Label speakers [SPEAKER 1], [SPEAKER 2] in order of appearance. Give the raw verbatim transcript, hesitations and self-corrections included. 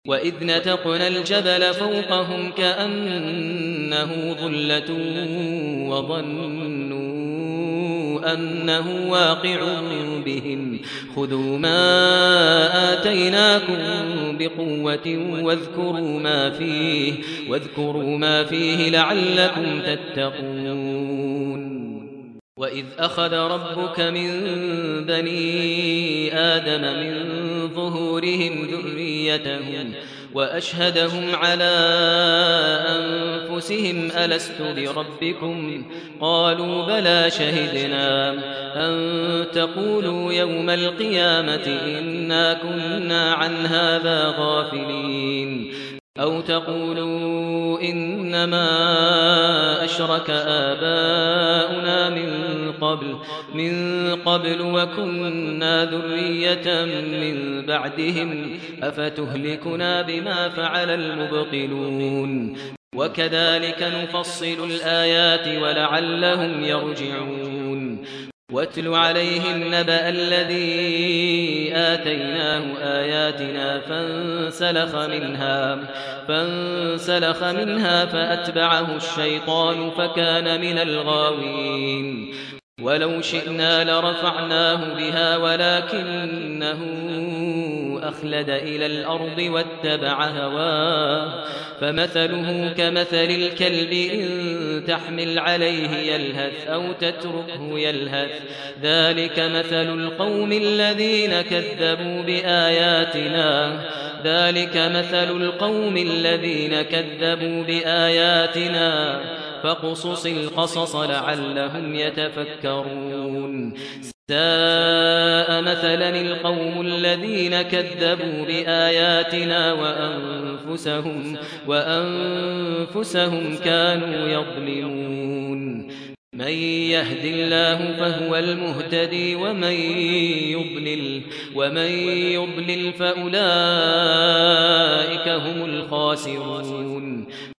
[SPEAKER 1] وإذ نتقنا الجبل فوقهم كأنه ظلة وظنوا أنه واقع بهم خذوا ما آتيناكم بقوة واذكروا ما فيه واذكروا ما فيه لعلكم تتقون. وإذ أخذ ربك من بني آدم من ظهورهم ذريتهم وأشهدهم على أنفسهم ألست بربكم قالوا بلى شهدنا أن تقولوا يوم القيامة إنا كنا عن هذا غافلين أو تقولوا إنما أشرك آباؤنا من قبل من قبل وكنا ذرية من بعدهم أفتهلكنا بما فعل المبطلون وكذلك نفصل الآيات ولعلهم يرجعون. واتل عليهم نبأ الذي آتيناه آياتنا فانسلخ منها فانسلخ منها فأتبعه الشيطان فكان من الغاوين ولو شئنا لرفعناه بها ولكنه أخلد إلى الأرض واتبع هواه فمثله كمثل الكلب إن تحمل عليه يلهث أو تتركه يلهث ذلك مثل القوم الذين كذبوا بآياتنا ذلك مثل القوم الذين كذبوا بآياتنا فاقصص القصص لعلهم يتفكرون. ساء مثلا القوم الذين كذبوا بآياتنا وأنفسهم, وأنفسهم كانوا يظلمون. من يهد الله فهو المهتدي ومن يضلل, ومن يضلل فأولئك هم الخاسرون.